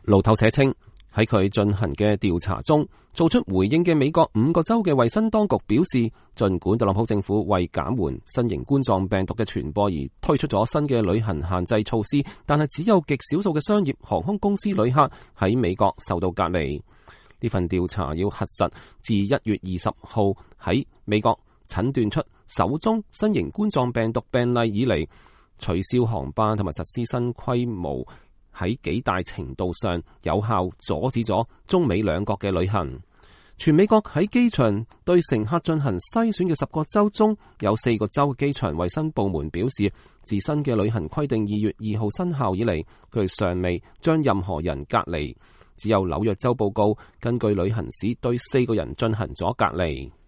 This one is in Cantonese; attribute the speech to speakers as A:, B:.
A: 路透社稱，喺佢進行嘅調查中，做出回應嘅美國5個州嘅衛生當局表示，儘管特朗普政府為減緩新型冠狀病毒嘅傳播而推出咗新嘅旅行限制措施，但係只有極少數嘅商業航空公司旅客喺美國受到隔離。呢份調查要核實自1月20號喺美國診斷出首宗新型冠狀病毒病例以嚟，取消航班同埋實施新規模喺幾大程度上有效阻止咗中美兩國嘅旅行。全美國喺機場對乘客進行篩選嘅10個州中，有4個州機場衛生部門表示，自新嘅旅行規定2月2號生效以嚟，佢哋尚未將任何人隔離。只有紐約州報告根據旅行史對4個人進行咗隔離。